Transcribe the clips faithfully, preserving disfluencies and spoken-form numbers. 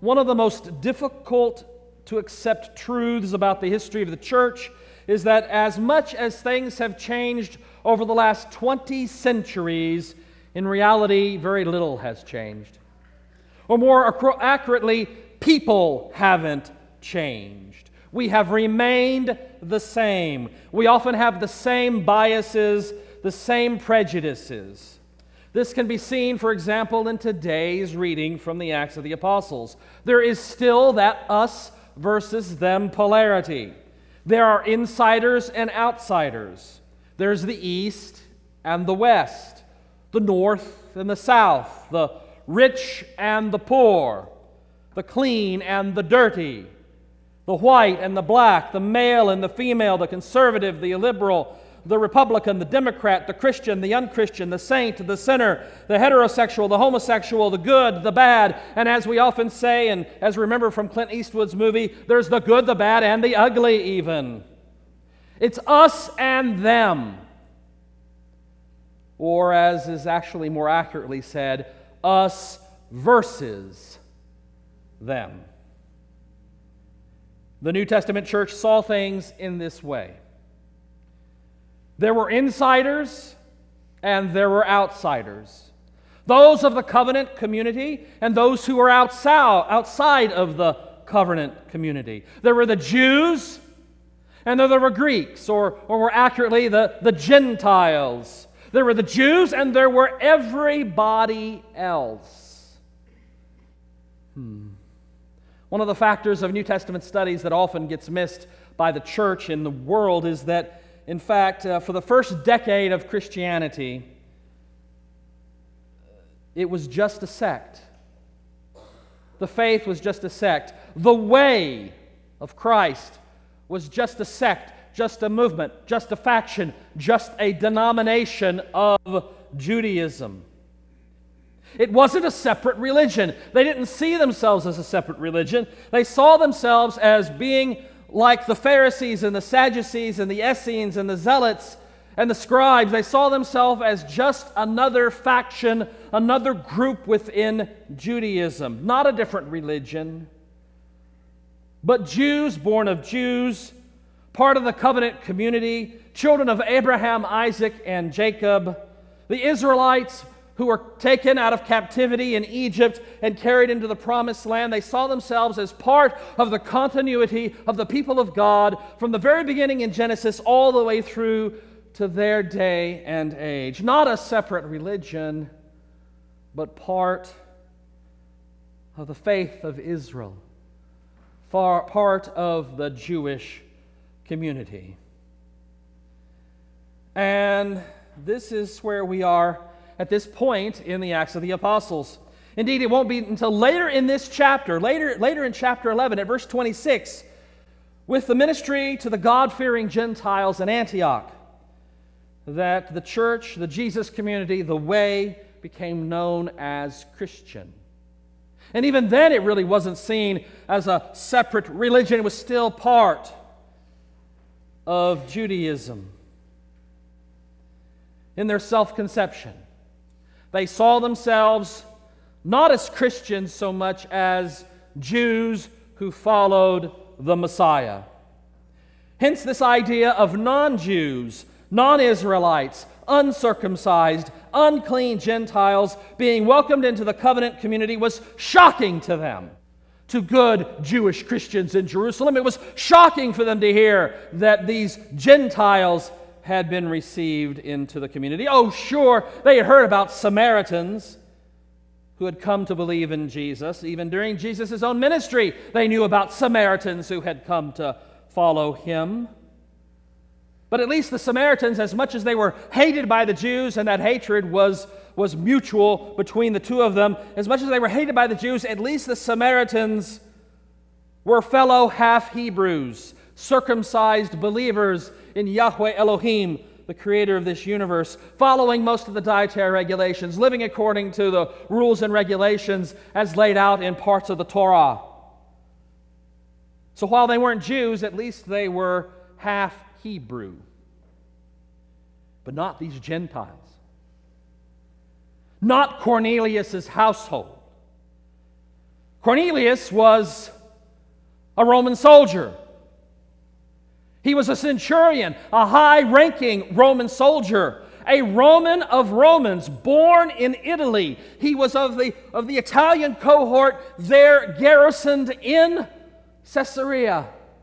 One of the most difficult to accept truths about the history of the church is that as much as things have changed over the last twenty centuries, in reality, very little has changed. Or more accu- accurately, people haven't changed. We have remained the same. We often have the same biases, the same prejudices. This can be seen, for example, in today's reading from the Acts of the Apostles. There is still that us versus them polarity. There are insiders and outsiders. There's the East and the West, the North and the South, the rich and the poor, the clean and the dirty, the white and the black, the male and the female, the conservative, the illiberal, the Republican, the Democrat, the Christian, the unchristian, the saint, the sinner, the heterosexual, the homosexual, the good, the bad. And as we often say, and as we remember from Clint Eastwood's movie, there's the good, the bad, and the ugly even. It's us and them. Or as is actually more accurately said, us versus them. The New Testament church saw things in this way. There were insiders and there were outsiders. Those of the covenant community and those who were outside of the covenant community. There were the Jews and there were Greeks, or, or more accurately, the, the Gentiles. There were the Jews and there were everybody else. Hmm. One of the factors of New Testament studies that often gets missed by the church in the world is that, in fact, uh, for the first decade of Christianity, it was just a sect. The faith was just a sect. The way of Christ was just a sect, just a movement, just a faction, just a denomination of Judaism. It wasn't a separate religion. They didn't see themselves as a separate religion. They saw themselves as being like the Pharisees and the Sadducees and the Essenes and the Zealots and the scribes. They saw themselves as just another faction, another group within Judaism. Not a different religion, but Jews born of Jews, part of the covenant community, children of Abraham, Isaac, and Jacob. The Israelites who were taken out of captivity in Egypt and carried into the promised land, they saw themselves as part of the continuity of the people of God from the very beginning in Genesis all the way through to their day and age. Not a separate religion, but part of the faith of Israel, far part of the Jewish community. And this is where we are at this point in the Acts of the Apostles. Indeed, it won't be until later in this chapter, later, later in chapter eleven, at verse twenty-six, with the ministry to the God-fearing Gentiles in Antioch, that the church, the Jesus community, the way, became known as Christian. And even then, it really wasn't seen as a separate religion. It was still part of Judaism. In their self-conception, they saw themselves not as Christians so much as Jews who followed the Messiah. Hence this idea of non-Jews, non-Israelites, uncircumcised, unclean Gentiles being welcomed into the covenant community was shocking to them. To good Jewish Christians in Jerusalem, it was shocking for them to hear that these Gentiles had been received into the community. Oh, sure, they had heard about Samaritans who had come to believe in Jesus. Even during Jesus' own ministry, they knew about Samaritans who had come to follow him. But at least the Samaritans, as much as they were hated by the Jews, and that hatred was, was mutual between the two of them, as much as they were hated by the Jews, at least the Samaritans were fellow half-Hebrews, circumcised believers in Yahweh Elohim, the creator of this universe, following most of the dietary regulations, living according to the rules and regulations as laid out in parts of the Torah. So while they weren't Jews, at least they were half Hebrew. But not these Gentiles. Not Cornelius' household. Cornelius was a Roman soldier. He was a centurion, a high-ranking Roman soldier, a Roman of Romans, born in Italy. He was of the, of the Italian cohort there garrisoned in Caesarea.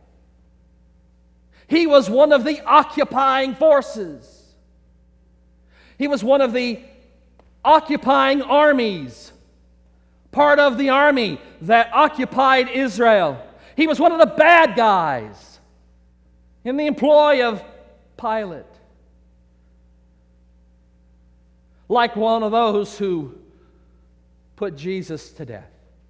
He was one of the occupying forces. He was one of the occupying armies, part of the army that occupied Israel. He was one of the bad guys in the employ of Pilate. Like one of those who put Jesus to death.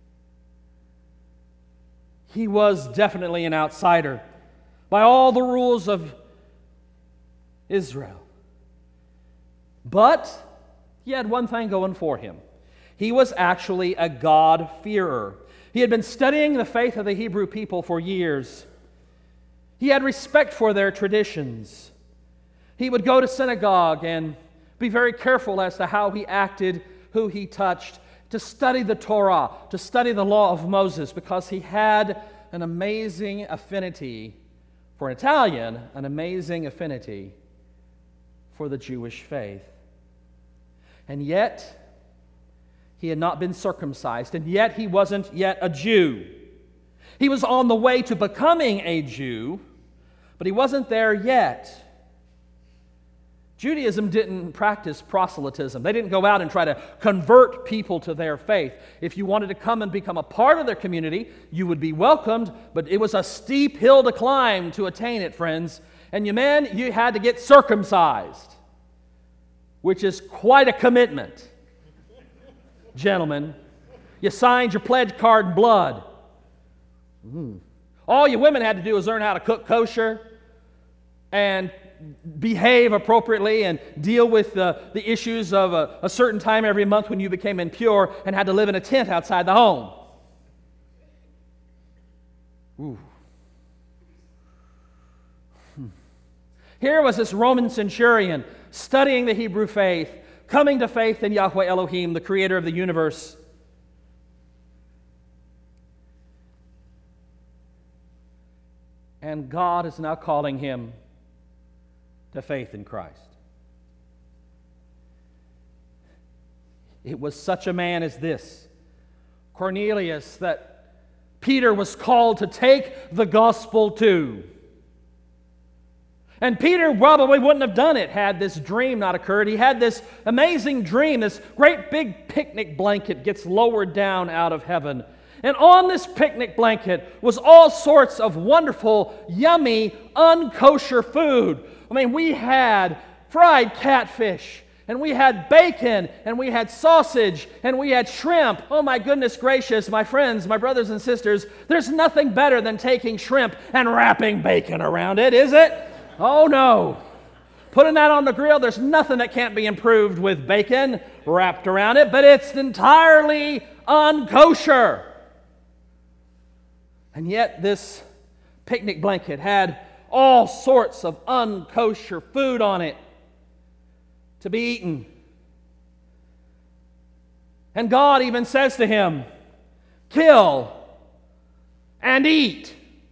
He was definitely an outsider by all the rules of Israel. But he had one thing going for him. He was actually a God-fearer. He had been studying the faith of the Hebrew people for years. He had respect for their traditions. He would go to synagogue and be very careful as to how he acted, who he touched, to study the Torah, to study the law of Moses, because he had an amazing affinity for an Italian, an amazing affinity for the Jewish faith. And yet, he had not been circumcised, and yet he wasn't yet a Jew. He was on the way to becoming a Jew, but he wasn't there yet. Judaism didn't practice proselytism. They didn't go out and try to convert people to their faith. If you wanted to come and become a part of their community, you would be welcomed, but it was a steep hill to climb to attain it, friends. And you men, you had to get circumcised, which is quite a commitment. Gentlemen, you signed your pledge card in blood. Mm. All you women had to do was learn how to cook kosher and behave appropriately and deal with uh, the issues of a, a certain time every month when you became impure and had to live in a tent outside the home. Ooh. Hmm. Here was this Roman centurion studying the Hebrew faith, coming to faith in Yahweh Elohim, the creator of the universe. And God is now calling him to faith in Christ. It was such a man as this, Cornelius, that Peter was called to take the gospel to. And Peter probably wouldn't have done it had this dream not occurred. He had this amazing dream. This great big picnic blanket gets lowered down out of heaven. And on this picnic blanket was all sorts of wonderful, yummy, unkosher food. I mean, we had fried catfish, and we had bacon, and we had sausage, and we had shrimp. Oh my goodness gracious, my friends, my brothers and sisters, there's nothing better than taking shrimp and wrapping bacon around it, is it? Oh no. Putting that on the grill, there's nothing that can't be improved with bacon wrapped around it, but it's entirely unkosher. And yet this picnic blanket had all sorts of unkosher food on it to be eaten. And God even says to him, kill and eat.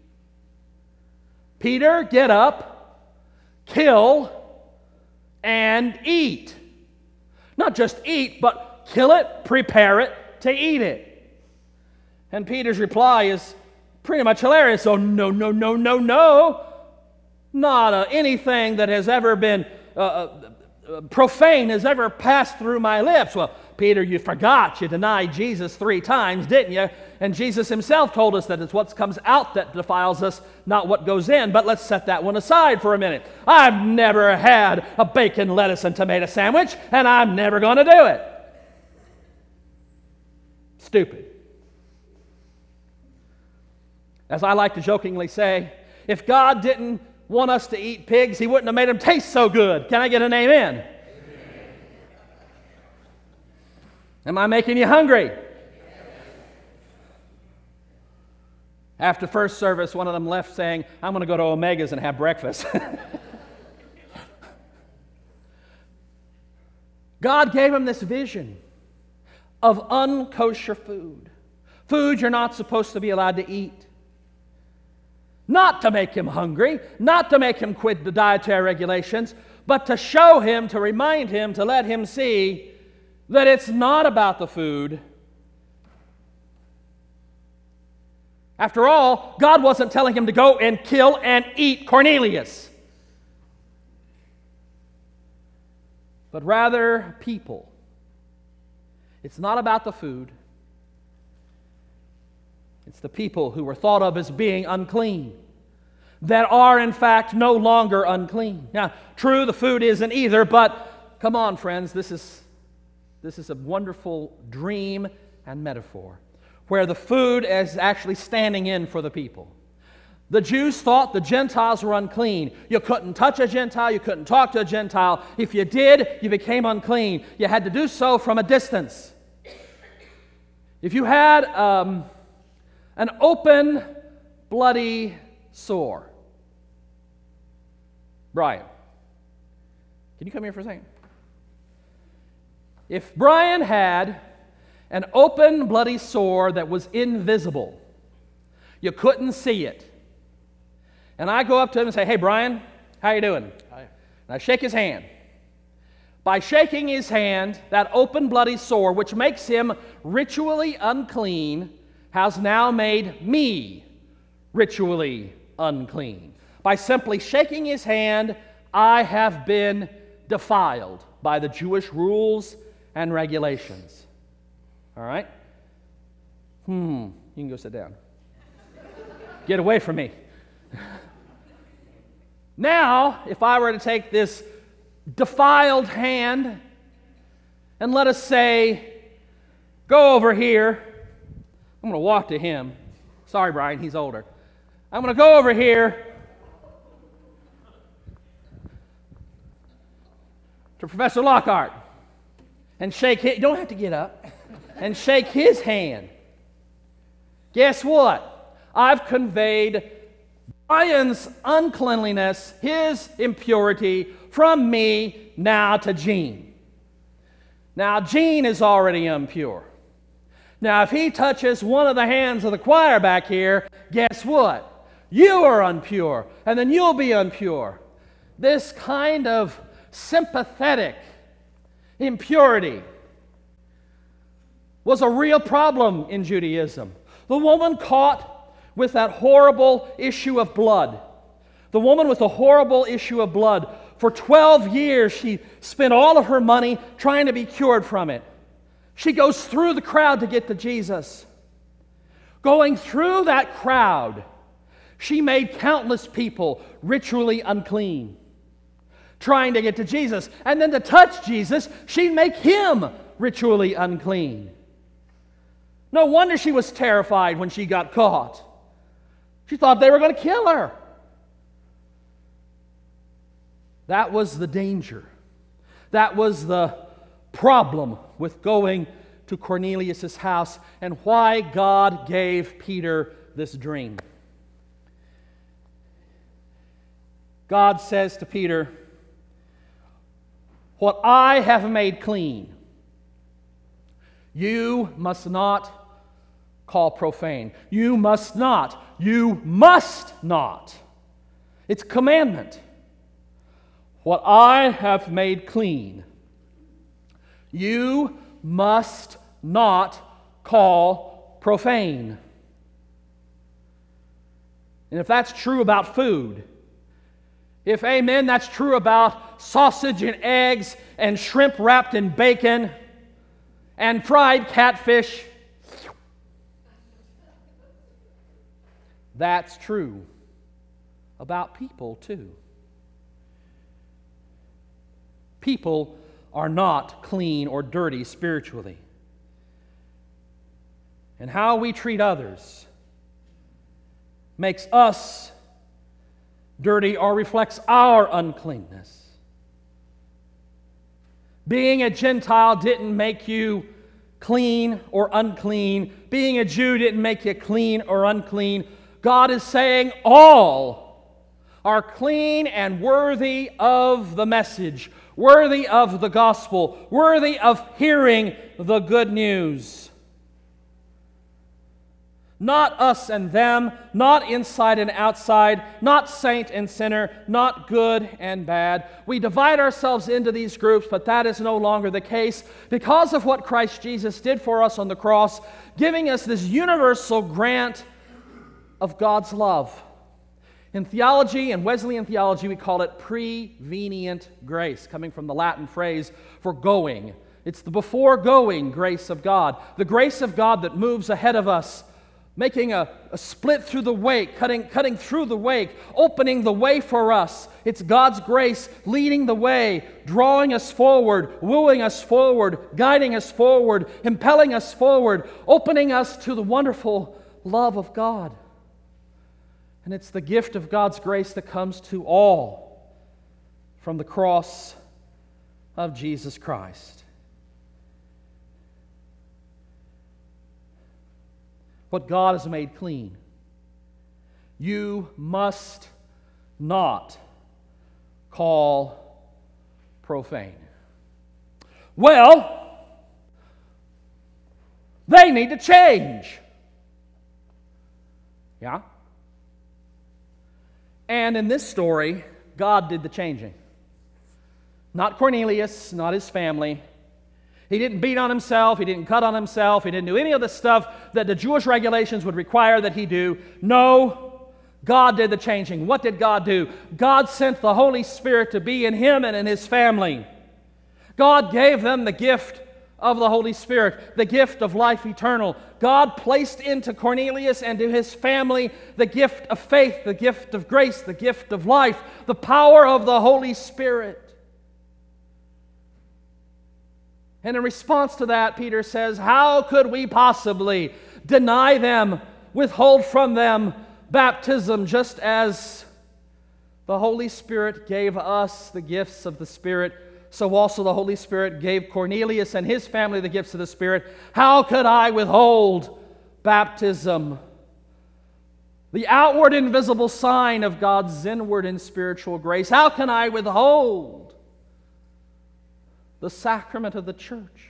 Peter, get up, kill and eat. Not just eat, but kill it, prepare it to eat it. And Peter's reply is pretty much hilarious. Oh, no, no, no, no, no. Not uh, anything that has ever been uh, uh, profane has ever passed through my lips. Well, Peter, you forgot. You denied Jesus three times, didn't you? And Jesus himself told us that it's what comes out that defiles us, not what goes in. But let's set that one aside for a minute. I've never had a bacon, lettuce, and tomato sandwich, and I'm never going to do it. Stupid. As I like to jokingly say, if God didn't want us to eat pigs, he wouldn't have made them taste so good. Can I get an amen? Amen. Am I making you hungry? Yes. After first service, one of them left saying, I'm going to go to Omega's and have breakfast. God gave him this vision of unkosher food, Food you're not supposed to be allowed to eat. Not to make him hungry, not to make him quit the dietary regulations, but to show him, to remind him, to let him see that it's not about the food. After all, God wasn't telling him to go and kill and eat Cornelius, but rather people. It's not about the food. It's the people who were thought of as being unclean that are, in fact, no longer unclean. Now, true, the food isn't either, but come on, friends, this is, this is a wonderful dream and metaphor where the food is actually standing in for the people. The Jews thought the Gentiles were unclean. You couldn't touch a Gentile, you couldn't talk to a Gentile. If you did, you became unclean. You had to do so from a distance. If you had um, an open, bloody sore. Brian, can you come here for a second? If Brian had an open, bloody sore that was invisible, you couldn't see it, and I go up to him and say, "Hey, Brian, how you doing?" Hi. And I shake his hand. By shaking his hand, that open, bloody sore, which makes him ritually unclean, has now made me ritually unclean. By simply shaking his hand, I have been defiled by the Jewish rules and regulations. All right? Hmm, you can go sit down. Get away from me. Now, if I were to take this defiled hand and let us say, go over here. I'm going to walk to him. Sorry, Brian, he's older. I'm going to go over here to Professor Lockhart and shake his, you don't have to get up, and shake his hand. Guess what? I've conveyed Brian's uncleanliness, his impurity, from me now to Gene. Now, Gene is already impure. Now, if he touches one of the hands of the choir back here, guess what? You are impure, and then you'll be impure. This kind of sympathetic impurity was a real problem in Judaism. The woman caught with that horrible issue of blood, the woman with the horrible issue of blood, for twelve years she spent all of her money trying to be cured from it. She goes through the crowd to get to Jesus. Going through that crowd, she made countless people ritually unclean, trying to get to Jesus. And then to touch Jesus, she'd make him ritually unclean. No wonder she was terrified when she got caught. She thought they were going to kill her. That was the danger. That was the problem with going to Cornelius' house and why God gave Peter this dream. God says to Peter, "What I have made clean, you must not call profane. You must not. You must not." It's a commandment. What I have made clean, you must not call profane. And if that's true about food, if, amen, that's true about sausage and eggs and shrimp wrapped in bacon and fried catfish, that's true about people too. People are not clean or dirty spiritually. And how we treat others makes us dirty or reflects our uncleanness. Being a Gentile didn't make you clean or unclean. Being a Jew didn't make you clean or unclean. God is saying all are clean and worthy of the message, worthy of the gospel, worthy of hearing the good news. Not us and them, not inside and outside, not saint and sinner, not good and bad. We divide ourselves into these groups, but that is no longer the case because of what Christ Jesus did for us on the cross, giving us this universal grant of God's love. In theology and Wesleyan theology, we call it prevenient grace, coming from the Latin phrase for going. It's the before-going grace of God, the grace of God that moves ahead of us, making a, a split through the wake, cutting, cutting through the wake, opening the way for us. It's God's grace leading the way, drawing us forward, wooing us forward, guiding us forward, impelling us forward, opening us to the wonderful love of God. And it's the gift of God's grace that comes to all from the cross of Jesus Christ. What God has made clean, you must not call profane. Well, they need to change. Yeah? And in this story, God did the changing. Not Cornelius, not his family. He didn't beat on himself. He didn't cut on himself. He didn't do any of the stuff that the Jewish regulations would require that he do. No, God did the changing. What did God do? God sent the Holy Spirit to be in him and in his family. God gave them the gift of the Holy Spirit, the gift of life eternal. God placed into Cornelius and to his family the gift of faith, the gift of grace, the gift of life, the power of the Holy Spirit. And in response to that, Peter says, how could we possibly deny them, withhold from them baptism, just as the Holy Spirit gave us the gifts of the Spirit, so also the Holy Spirit gave Cornelius and his family the gifts of the Spirit. How could I withhold baptism, the outward invisible sign of God's inward and spiritual grace? How can I withhold the sacrament of the church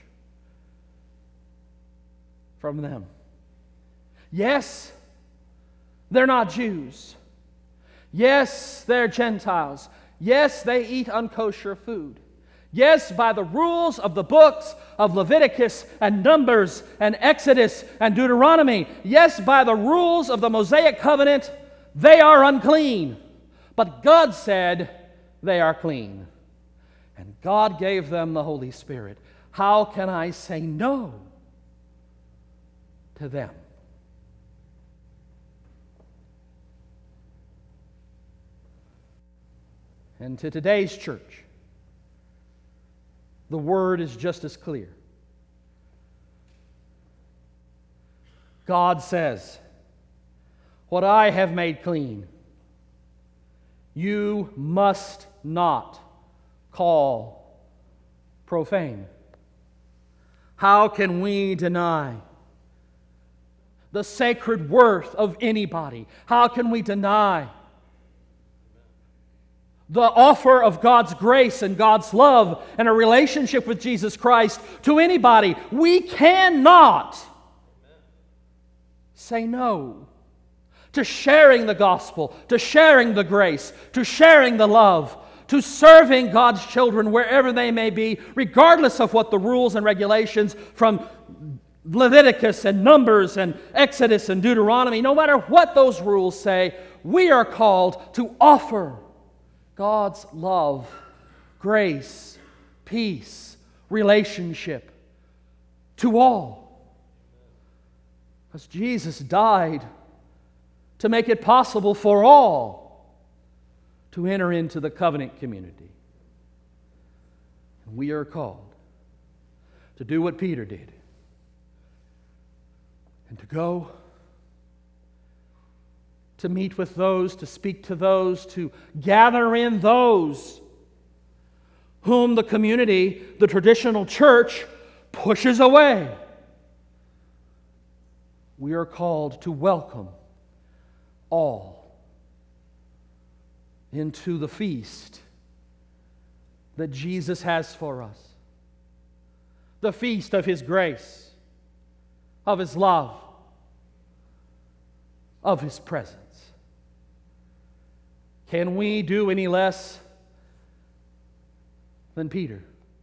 from them? Yes, they're not Jews. Yes, they're Gentiles. Yes, they eat unkosher food. Yes, by the rules of the books of Leviticus and Numbers and Exodus and Deuteronomy, yes, by the rules of the Mosaic covenant, they are unclean. But God said they are clean. And God gave them the Holy Spirit. How can I say no to them? And to today's church, the word is just as clear. God says, what I have made clean, you must not call profane. How can we deny the sacred worth of anybody? How can we deny the offer of God's grace and God's love and a relationship with Jesus Christ to anybody? We cannot say no to sharing the gospel, to sharing the grace, to sharing the love, to serving God's children wherever they may be, regardless of what the rules and regulations from Leviticus and Numbers and Exodus and Deuteronomy, no matter what those rules say, we are called to offer God's love, grace, peace, relationship to all. Because Jesus died to make it possible for all to enter into the covenant community. And we are called to do what Peter did and to go to meet with those, to speak to those, to gather in those whom the community, the traditional church, pushes away. We are called to welcome all into the feast that Jesus has for us. The feast of His grace, of His love, of His presence. Can we do any less than Peter?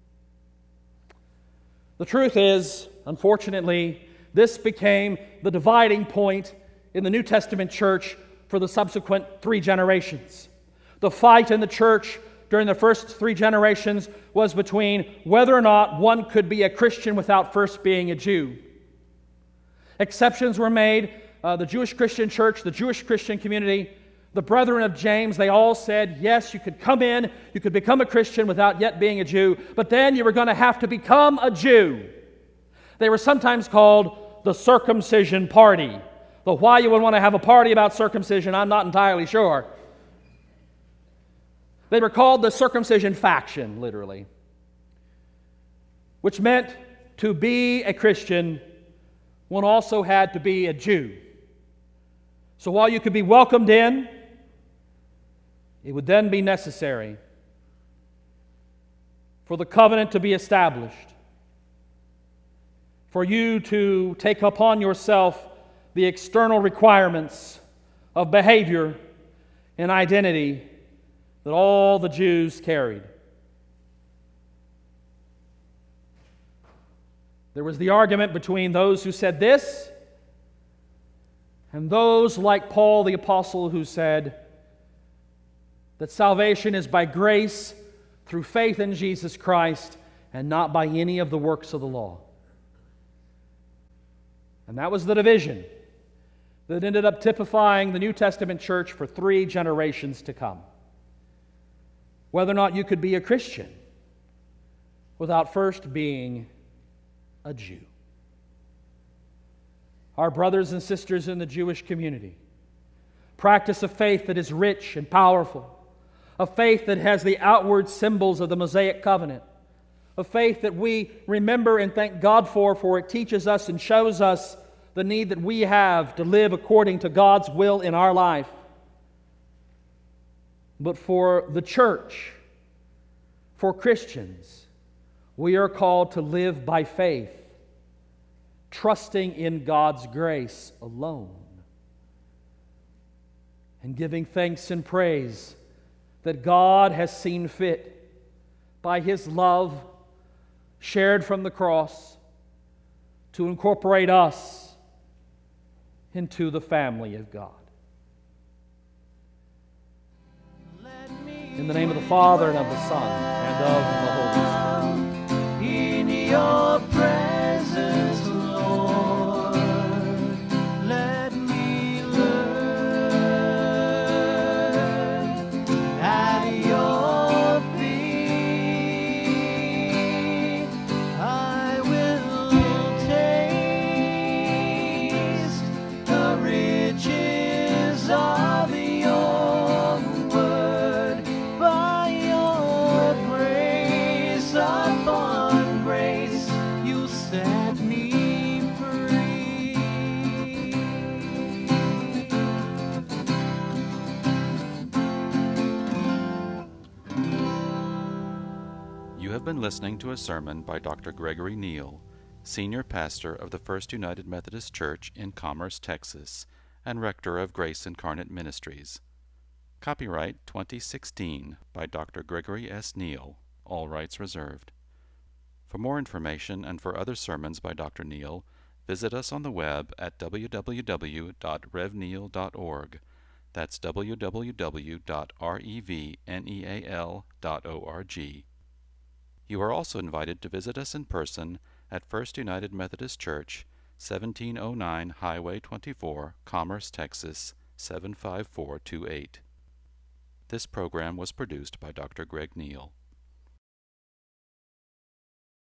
The truth is, unfortunately, this became the dividing point in the New Testament church for the subsequent three generations. The fight in the church during the first three generations was between whether or not one could be a Christian without first being a Jew. Exceptions were made. Uh, the Jewish Christian church, the Jewish Christian community, the brethren of James, they all said, yes, you could come in, you could become a Christian without yet being a Jew, but then you were going to have to become a Jew. They were sometimes called the circumcision party. Though why you would want to have a party about circumcision, I'm not entirely sure. They were called the circumcision faction, literally, which meant to be a Christian, one also had to be a Jew. So while you could be welcomed in, it would then be necessary for the covenant to be established, for you to take upon yourself the external requirements of behavior and identity that all the Jews carried. There was the argument between those who said this and those like Paul the Apostle who said that salvation is by grace through faith in Jesus Christ and not by any of the works of the law. And that was the division that ended up typifying the New Testament church for three generations to come. Whether or not you could be a Christian without first being a Jew. Our brothers and sisters in the Jewish community practice a faith that is rich and powerful, a faith that has the outward symbols of the Mosaic covenant, a faith that we remember and thank God for, for it teaches us and shows us the need that we have to live according to God's will in our life. But for the church, for Christians, we are called to live by faith, trusting in God's grace alone, and giving thanks and praise that God has seen fit by His love shared from the cross to incorporate us into the family of God. In the name of the Father, and of the Son, and of the Holy Spirit. In your presence, Lord, let me learn at your feet. I will taste the riches of your word. By your grace upon grace, you set me free. You have been listening to a sermon by Doctor Gregory Neal, Senior Pastor of the First United Methodist Church in Commerce, Texas, and Rector of Grace Incarnate Ministries. Copyright twenty sixteen by Doctor Gregory S. Neal, all rights reserved. For more information and for other sermons by Doctor Neal, visit us on the web at w w w dot rev neal dot org. That's w w w dot revneal dot org. You are also invited to visit us in person at First United Methodist Church, seventeen oh nine Highway twenty-four, Commerce, Texas, seven five four two eight. This program was produced by Doctor Greg Neal.